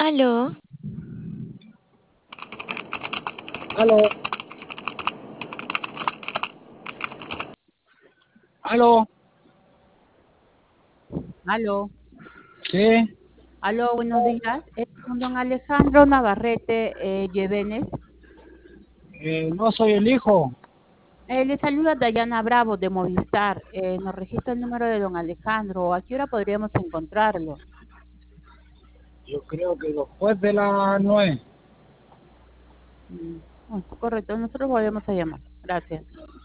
Aló, Aló, aló, Aló, sí, aló, buenos días. Con don Alejandro Navarrete Llevenes. no soy el hijo. Le saluda Dayana Bravo de Movistar. Nos registra el número de don Alejandro. ¿A qué hora podríamos encontrarlo? Yo creo que después de las 9. Mm, correcto, nosotros volvemos a llamar. Gracias.